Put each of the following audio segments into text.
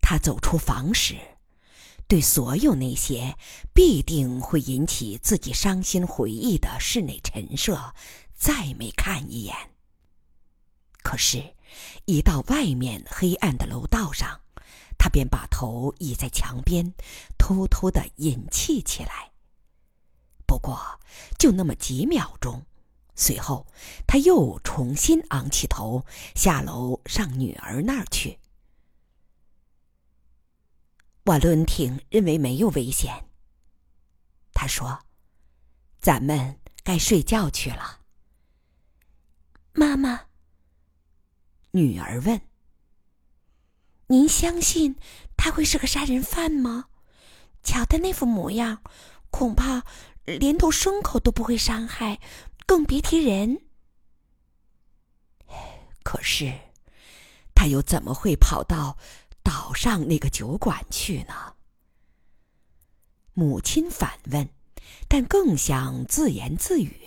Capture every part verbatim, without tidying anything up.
他走出房时，对所有那些必定会引起自己伤心回忆的室内陈设再没看一眼。可是一到外面黑暗的楼道上，他便把头倚在墙边，偷偷地隐气起来。不过就那么几秒钟，随后他又重新昂起头，下楼上女儿那儿去。瓦伦汀认为没有危险，他说：“咱们该睡觉去了。” 妈妈， 女儿问：“ 您相信他会是个杀人犯吗？瞧他那副模样，恐怕连头牲口都不会伤害，更别提人。” 可是他又怎么会跑到岛上那个酒馆去呢？母亲反问，但更像自言自语：“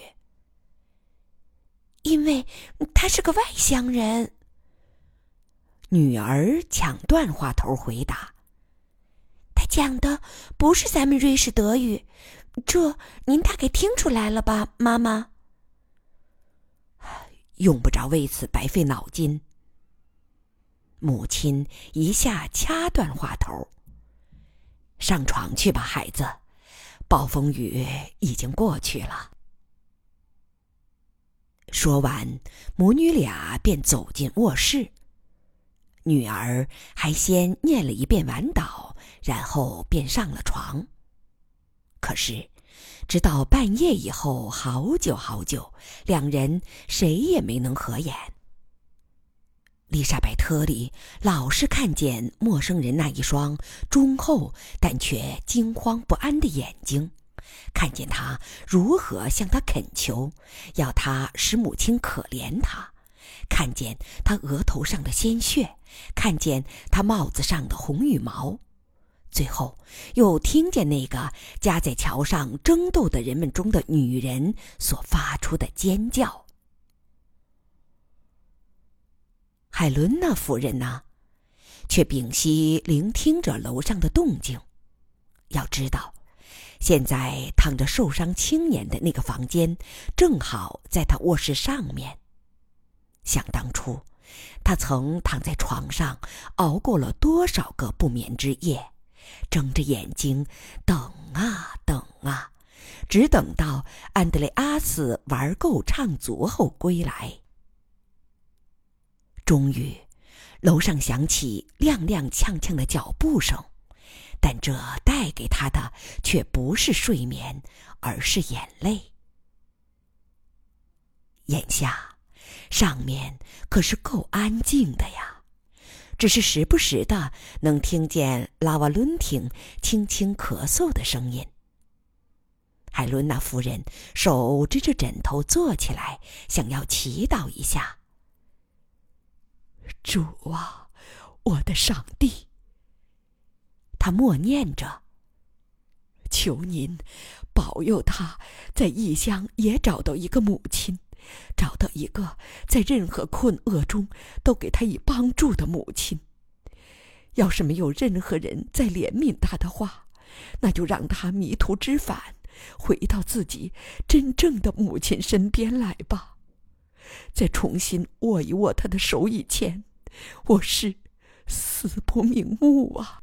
因为他是个外乡人。” 女儿抢断话头回答：“ 他讲的不是咱们瑞士德语，这您大概听出来了吧，妈妈？” 用不着为此白费脑筋。母亲一下掐断话头：“上床去吧，孩子，暴风雨已经过去了。”说完，母女俩便走进卧室。女儿还先念了一遍晚祷，然后便上了床。可是直到半夜以后，好久好久，两人谁也没能合眼。丽莎白特里老是看见陌生人那一双忠厚但却惊慌不安的眼睛，看见他如何向他恳求，要他使母亲可怜他，看见他额头上的鲜血，看见他帽子上的红羽毛，最后又听见那个夹在桥上争斗的人们中的女人所发出的尖叫。海伦娜夫人呢，却屏息聆听着楼上的动静。要知道，现在躺着受伤青年的那个房间正好在他卧室上面。想当初他曾躺在床上熬过了多少个不眠之夜，睁着眼睛等啊等啊，只等到安德烈阿斯玩够唱足后归来。终于楼上响起踉踉跄跄的脚步声，但这带给他的却不是睡眠，而是眼泪。眼下上面可是够安静的呀，只是时不时的能听见拉瓦伦汀轻轻咳嗽的声音。海伦娜夫人手支着枕头坐起来，想要祈祷一下。主啊，我的上帝，他默念着，求您保佑他在异乡也找到一个母亲，找到一个在任何困厄中都给他以帮助的母亲。要是没有任何人再怜悯他的话，那就让他迷途知返，回到自己真正的母亲身边来吧。在重新握一握他的手以前，我是死不瞑目啊。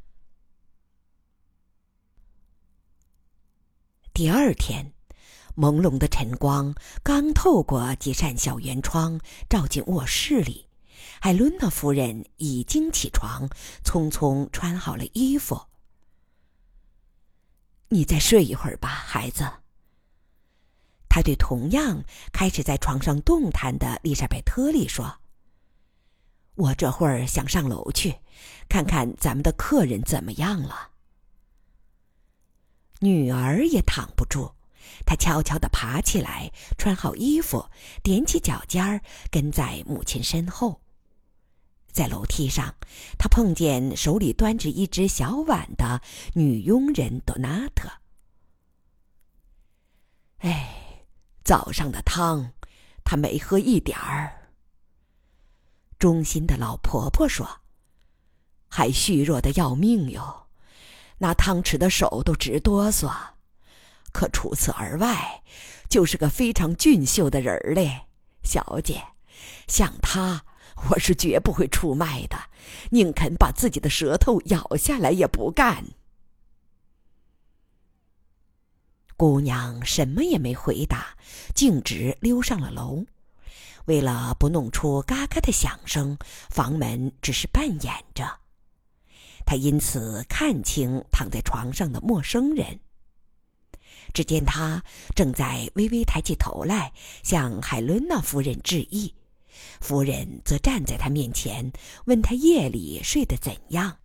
第二天，朦胧的晨光刚透过几扇小圆窗照进卧室里，海伦娜夫人已经起床，匆匆穿好了衣服。你再睡一会儿吧，孩子。他对同样开始在床上动弹的丽莎白特利说，我这会儿想上楼去，看看咱们的客人怎么样了。女儿也躺不住，她悄悄地爬起来，穿好衣服，踮起脚尖儿，跟在母亲身后。在楼梯上，她碰见手里端着一只小碗的女佣人多纳特。哎，早上的汤，她没喝一点儿。忠心的老婆婆说：“ 还虚弱的要命哟，拿汤匙的手都直哆嗦。可除此而外，就是个非常俊秀的人儿嘞，小姐，像他，我是绝不会出卖的，宁肯把自己的舌头咬下来也不干。姑娘什么也没回答，径直溜上了楼。为了不弄出嘎嘎的响声，房门只是半掩着。她因此看清躺在床上的陌生人。只见他正在微微抬起头来，向海伦娜夫人致意，夫人则站在他面前，问他夜里睡得怎样。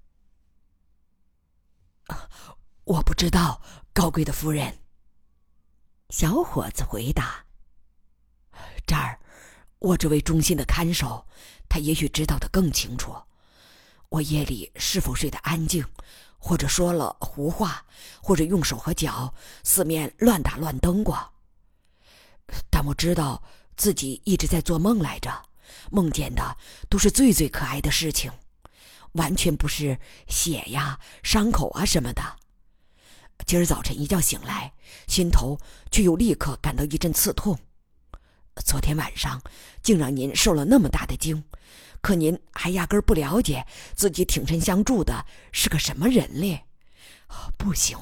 我不知道，高贵的夫人。小伙子回答。这儿，我这位忠心的看守，他也许知道得更清楚。我夜里是否睡得安静，或者说了胡话，或者用手和脚四面乱打乱蹬过。但我知道自己一直在做梦来着，梦见的都是最最可爱的事情，完全不是血呀、伤口啊什么的。今儿早晨一觉醒来，心头却又立刻感到一阵刺痛。昨天晚上竟让您受了那么大的惊，可您还压根儿不了解自己挺身相助的是个什么人嘞。不行。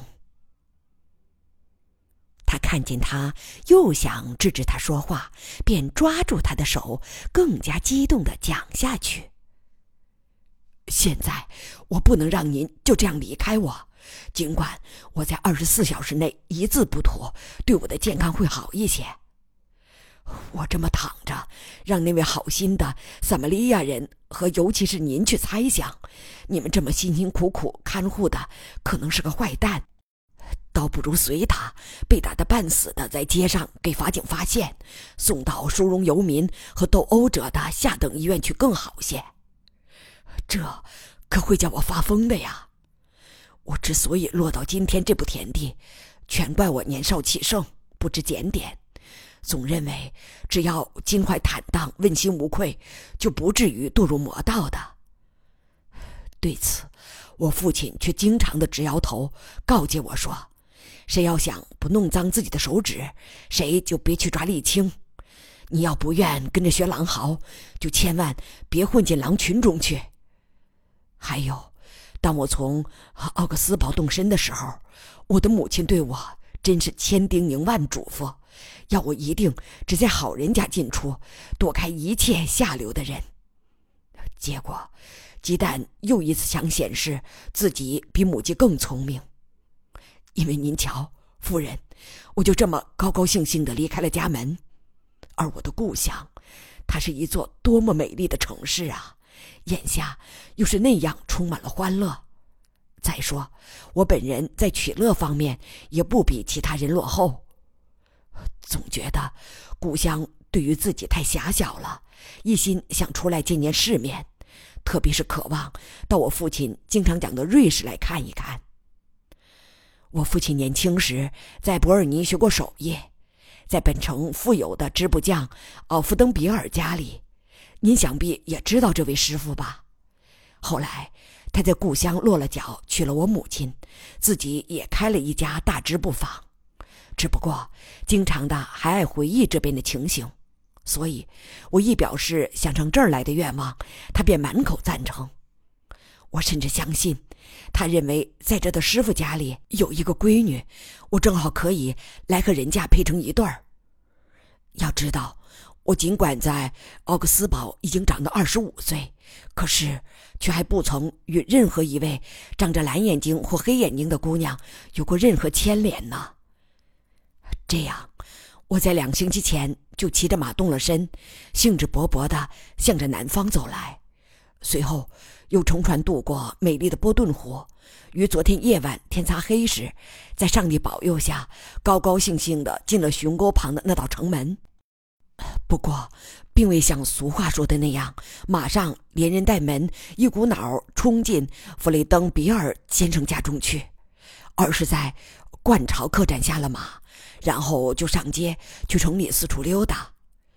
他看见他又想制止他说话，便抓住他的手，更加激动地讲下去。现在我不能让您就这样离开我，尽管我在二十四小时内一字不吐，对我的健康会好一些。我这么躺着，让那位好心的撒玛利亚人和尤其是您去猜想，你们这么辛辛苦苦看护的可能是个坏蛋，倒不如随他被打得半死的在街上给法警发现，送到殊荣游民和斗殴者的下等医院去更好些。这可会叫我发疯的呀！我之所以落到今天这步田地，全怪我年少气盛，不知检点，总认为只要襟怀坦荡，问心无愧，就不至于堕入魔道的。对此，我父亲却经常的直摇头，告诫我说，谁要想不弄脏自己的手指，谁就别去抓沥青。你要不愿跟着学狼嚎，就千万别混进狼群中去。还有，当我从奥格斯堡动身的时候，我的母亲对我真是千叮咛万嘱咐，要我一定只在好人家进出，躲开一切下流的人。结果鸡蛋又一次想显示自己比母鸡更聪明。因为您瞧，夫人，我就这么高高兴兴地离开了家门，而我的故乡，它是一座多么美丽的城市啊，眼下又是那样充满了欢乐。再说，我本人在取乐方面也不比其他人落后。总觉得故乡对于自己太狭小了，一心想出来见见世面，特别是渴望到我父亲经常讲的瑞士来看一看。我父亲年轻时在伯尔尼学过手艺，在本城富有的织布匠奥夫登比尔家里，您想必也知道这位师傅吧。后来他在故乡落了脚，娶了我母亲，自己也开了一家大织布坊，只不过经常的还爱回忆这边的情形，所以我一表示想上这儿来的愿望，他便满口赞成。我甚至相信他认为在这的师傅家里有一个闺女，我正好可以来和人家配成一对儿。要知道，我尽管在奥格斯堡已经长到二十五岁，可是却还不曾与任何一位长着蓝眼睛或黑眼睛的姑娘有过任何牵连呢。这样，我在两星期前就骑着马动了身，兴致勃勃地向着南方走来，随后又乘船渡过美丽的波顿湖，于昨天夜晚天擦黑时，在上帝保佑下高高兴兴地进了雄沟旁的那道城门。不过并未像俗话说的那样，马上连人带门一股脑冲进弗雷登比尔先生家中去，而是在冠朝客栈下了马，然后就上街去城里四处溜达。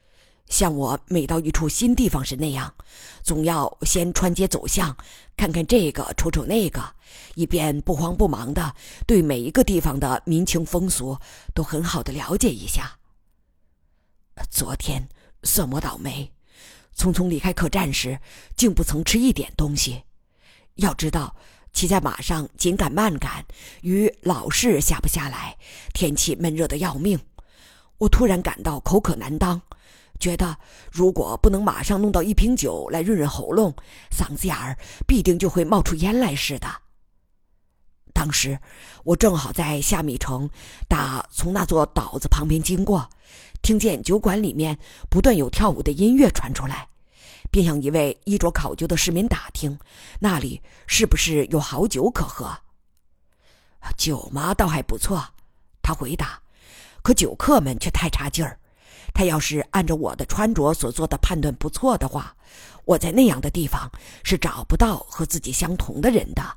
像我每到一处新地方时那样，总要先穿街走巷，看看这个瞅瞅那个，以便不慌不忙的对每一个地方的民情风俗都很好的了解一下。昨天色魔倒霉，匆匆离开客栈时竟不曾吃一点东西。要知道骑在马上紧赶慢赶，鱼老是下不下来，天气闷热的要命。我突然感到口渴难当，觉得如果不能马上弄到一瓶酒来润润喉咙，嗓子眼儿必定就会冒出烟来似的。当时我正好在下米城打从那座岛子旁边经过，听见酒馆里面不断有跳舞的音乐传出来，便向一位衣着考究的市民打听，那里是不是有好酒可喝。酒嘛倒还不错，他回答，可酒客们却太差劲儿。他要是按照我的穿着所做的判断不错的话，我在那样的地方是找不到和自己相同的人的。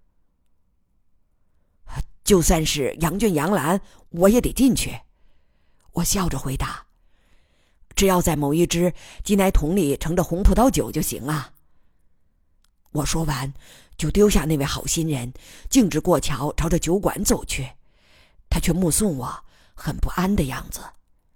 就算是羊圈羊栏，我也得进去。我笑着回答，只要在某一只金奶桶里盛着红葡萄酒就行啊。我说完就丢下那位好心人，径直过桥朝着酒馆走去。他却目送我，很不安的样子。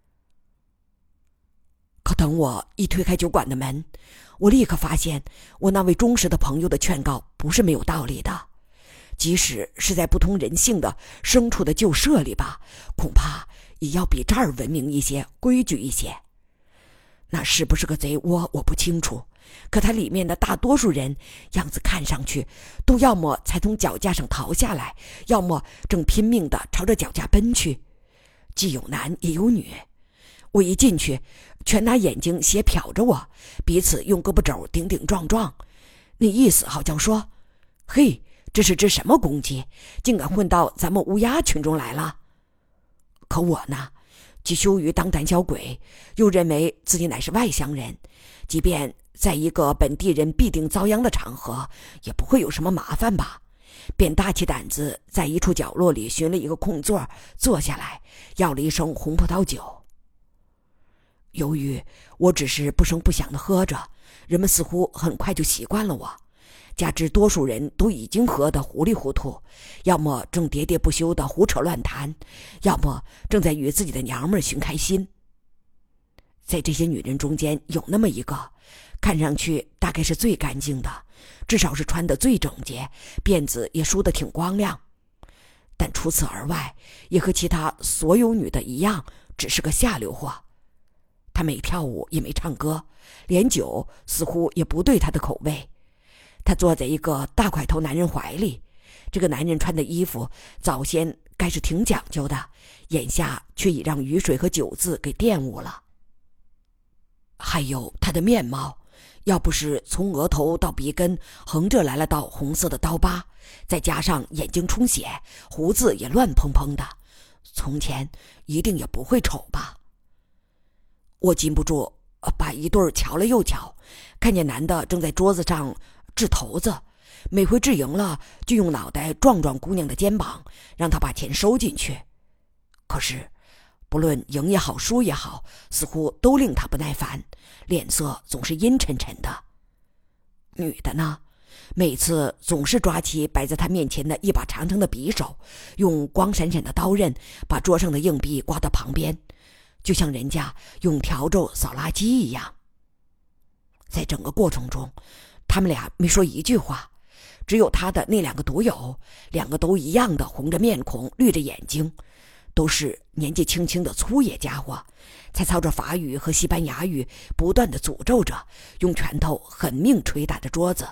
可等我一推开酒馆的门，我立刻发现我那位忠实的朋友的劝告不是没有道理的。即使是在不通人性的牲畜的旧舍里吧，恐怕也要比这儿文明一些，规矩一些。那是不是个贼窝我不清楚，可它里面的大多数人样子看上去都要么才从脚架上逃下来，要么正拼命地朝着脚架奔去，既有男也有女。我一进去，全拿眼睛斜瞟着我，彼此用胳膊肘顶顶撞撞，那意思好像说，嘿，这是只什么公鸡，竟敢混到咱们乌鸦群中来了。可我呢，既羞于当胆小鬼，又认为自己乃是外乡人，即便在一个本地人必定遭殃的场合，也不会有什么麻烦吧，便大起胆子在一处角落里寻了一个空座坐下来，要了一声红葡萄酒。由于我只是不声不响地喝着，人们似乎很快就习惯了我，加之多数人都已经喝得糊里糊涂，要么正喋喋不休地胡扯乱谈，要么正在与自己的娘们儿寻开心。在这些女人中间有那么一个，看上去大概是最干净的，至少是穿得最整洁，辫子也梳得挺光亮，但除此而外也和其他所有女的一样，只是个下流货。她没跳舞也没唱歌，连酒似乎也不对她的口味。她坐在一个大块头男人怀里，这个男人穿的衣服早先该是挺讲究的，眼下却已让雨水和酒渍给玷污了。还有他的面貌，要不是从额头到鼻根横着来了道红色的刀疤，再加上眼睛充血，胡子也乱蓬蓬的，从前一定也不会丑吧。我禁不住把一对瞧了又瞧，看见男的正在桌子上掷骰子，每回掷赢了就用脑袋撞撞姑娘的肩膀，让她把钱收进去。可是不论赢也好输也好，似乎都令她不耐烦，脸色总是阴沉沉的。女的呢，每次总是抓起摆在她面前的一把长长的匕首，用光闪闪的刀刃把桌上的硬币刮到旁边，就像人家用笤帚扫垃圾一样。在整个过程中，他们俩没说一句话，只有他的那两个独友，两个都一样的红着面孔绿着眼睛，都是年纪轻轻的粗野家伙，才操着法语和西班牙语不断的诅咒着，用拳头狠命捶打着桌子。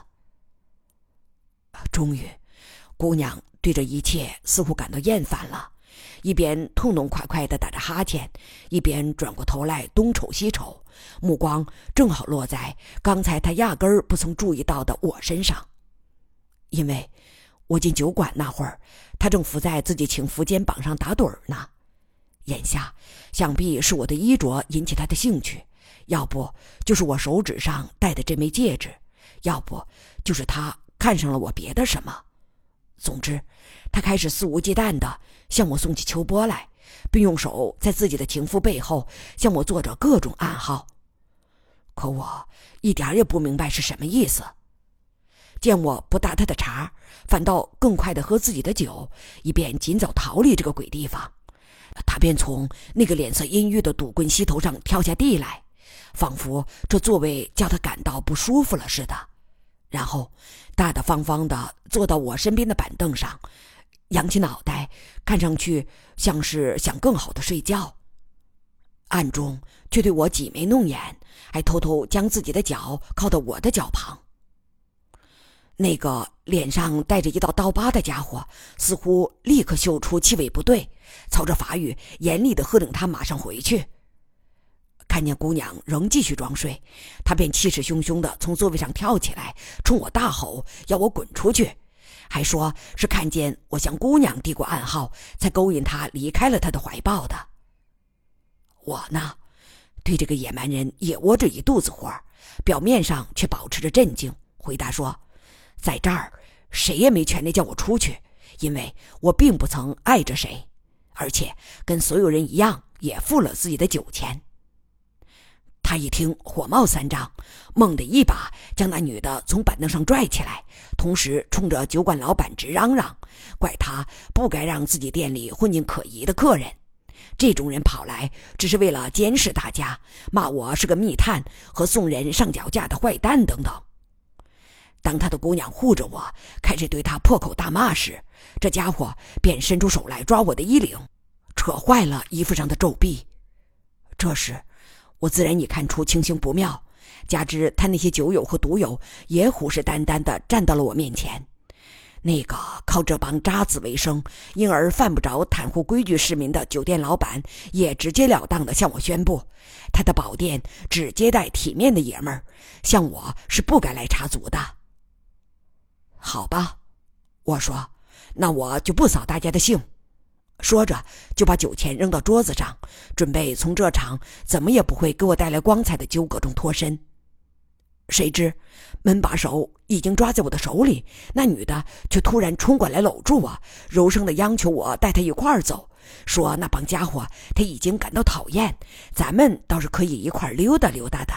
终于姑娘对这一切似乎感到厌烦了，一边痛痛快快地打着哈欠，一边转过头来东瞅西瞅，目光正好落在刚才他压根儿不曾注意到的我身上。因为我进酒馆那会儿，他正伏在自己请服肩膀上打盹儿呢。眼下想必是我的衣着引起他的兴趣，要不就是我手指上戴的这枚戒指，要不就是他看上了我别的什么。总之他开始肆无忌惮地向我送起秋波来，并用手在自己的情妇背后向我做着各种暗号。 可我一点也不明白是什么意思。见我不搭他的茬，反倒更快地喝自己的酒，以便尽早逃离这个鬼地方，他便从那个脸色阴郁的赌棍膝头上跳下地来，仿佛这座位叫他感到不舒服了似的，然后大大方方地坐到我身边的板凳上，仰起脑袋，看上去像是想更好地睡觉，暗中却对我挤眉弄眼，还偷偷将自己的脚靠到我的脚旁。那个脸上带着一道刀疤的家伙似乎立刻嗅出气味不对，操着法语严厉地喝令他马上回去。看见姑娘仍继续装睡，他便气势汹汹地从座位上跳起来，冲我大吼，要我滚出去，还说是看见我向姑娘递过暗号，才勾引她离开了他的怀抱的。我呢，对这个野蛮人也窝着一肚子火，表面上却保持着镇静，回答说，在这儿谁也没权利叫我出去，因为我并不曾爱着谁，而且跟所有人一样也付了自己的酒钱。他一听火冒三丈，猛地一把将那女的从板凳上拽起来，同时冲着酒馆老板直嚷嚷，怪他不该让自己店里混进可疑的客人，这种人跑来只是为了监视大家，骂我是个密探和送人上脚架的坏蛋等等。当他的姑娘护着我开始对他破口大骂时，这家伙便伸出手来抓我的衣领，扯坏了衣服上的皱臂。这时我自然也看出情形不妙，加之他那些酒友和毒友也虎视眈眈地站到了我面前。那个靠这帮渣子为生，因而犯不着袒护规矩市民的酒店老板也直截了当地向我宣布，他的宝店只接待体面的爷们儿，像我是不该来插足的。好吧，我说，那我就不扫大家的兴。说着就把酒钱扔到桌子上，准备从这场怎么也不会给我带来光彩的纠葛中脱身。谁知门把手已经抓在我的手里，那女的却突然冲过来搂住我，柔声地央求我带她一块儿走，说那帮家伙她已经感到讨厌，咱们倒是可以一块儿溜达溜达的。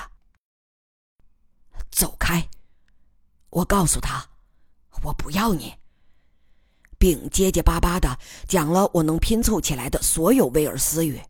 走开，我告诉她，我不要你，并结结巴巴地讲了我能拼凑起来的所有威尔斯语。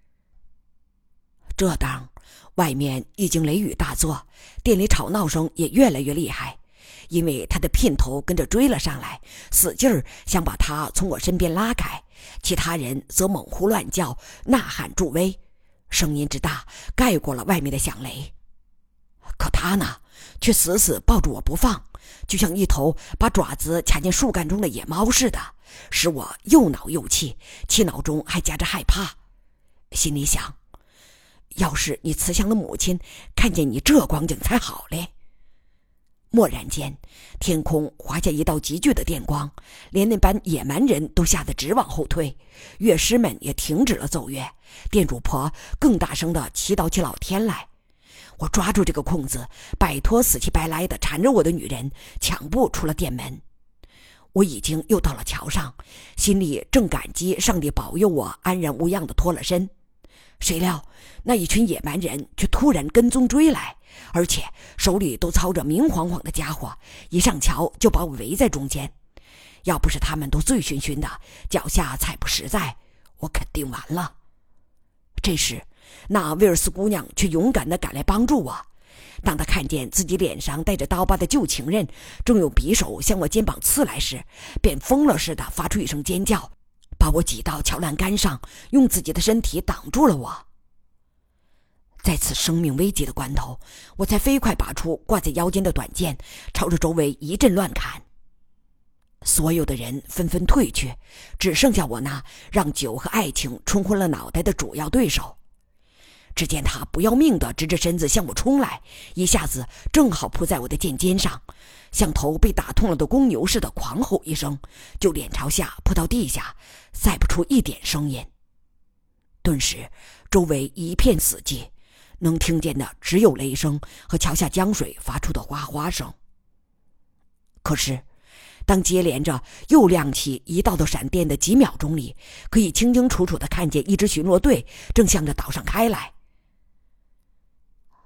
这当外面已经雷雨大作，店里吵闹声也越来越厉害，因为他的姘头跟着追了上来，使劲儿想把他从我身边拉开，其他人则猛呼乱叫，呐喊助威，声音之大盖过了外面的响雷。可他呢，却死死抱住我不放，就像一头把爪子卡进树干中的野猫似的，使我又恼又气，气恼中还夹着害怕，心里想，要是你慈祥的母亲看见你这光景才好嘞。蓦然间，天空划下一道急剧的电光，连那班野蛮人都吓得直往后退，乐师们也停止了奏乐，店主婆更大声地祈祷起老天来。我抓住这个空子，摆脱死乞白赖的缠着我的女人，抢步出了店门。我已经又到了桥上，心里正感激上帝保佑我安然无恙地脱了身，谁料那一群野蛮人却突然跟踪追来，而且手里都操着明晃晃的家伙，一上桥就把我围在中间。要不是他们都醉醺醺的，脚下踩不实在，我肯定完了。这时那威尔斯姑娘却勇敢地赶来帮助我，当她看见自己脸上带着刀疤的旧情人正用匕首向我肩膀刺来时，便疯了似的发出一声尖叫，把我挤到桥栏杆上，用自己的身体挡住了我。在此生命危急的关头，我才飞快拔出挂在腰间的短剑，朝着周围一阵乱砍。所有的人纷纷退去，只剩下我那让酒和爱情冲昏了脑袋的主要对手。只见他不要命地直着身子向我冲来，一下子正好扑在我的剑尖上，像头被打痛了的公牛似的狂吼一声，就脸朝下扑到地下，再不出一点声音。顿时周围一片死寂，能听见的只有雷声和桥下江水发出的哗哗声。可是当接连着又亮起一道道闪电的几秒钟里，可以清清楚楚地看见一支巡逻队正向着岛上开来。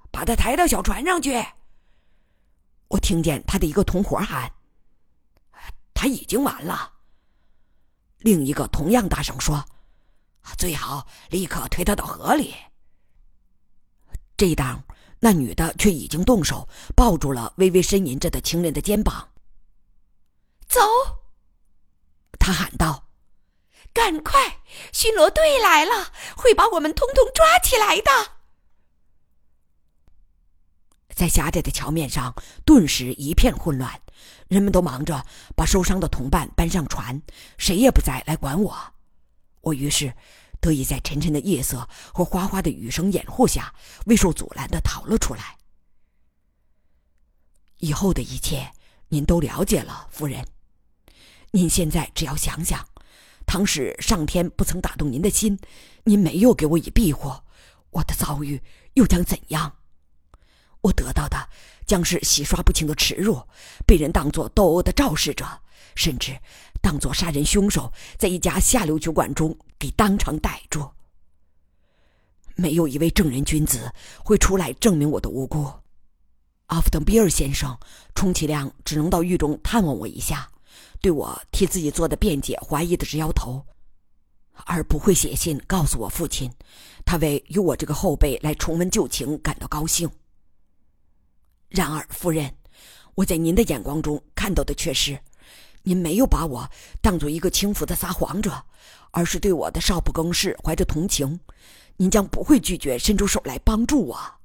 把他抬到小船上去。我听见他的一个同伙喊：他已经完了。另一个同样大声说：最好立刻推他到河里。这当那女的却已经动手抱住了微微呻吟着的情人的肩膀。 走！ 她喊道： 赶快，巡逻队来了，会把我们通通抓起来的。 在狭窄的桥面上顿时一片混乱，人们都忙着把受伤的同伴搬上船，谁也不再来管我。我于是得以在沉沉的夜色和哗哗的雨声掩护下，未受阻拦地逃了出来。以后的一切您都了解了，夫人。您现在只要想想，倘使上天不曾打动您的心，您没有给我以庇护，我的遭遇又将怎样？我得到的将是洗刷不清的耻辱，被人当作斗殴的肇事者，甚至当作杀人凶手，在一家下流酒馆中给当场逮住。没有一位正人君子会出来证明我的无辜。阿夫登比尔先生充其量只能到狱中探望我一下，对我替自己做的辩解怀疑的直摇头，而不会写信告诉我父亲，他为有我这个后辈来重温旧情感到高兴。然而夫人，我在您的眼光中看到的却是，您没有把我当作一个轻浮的撒谎者，而是对我的少不更事怀着同情，您将不会拒绝伸出手来帮助我。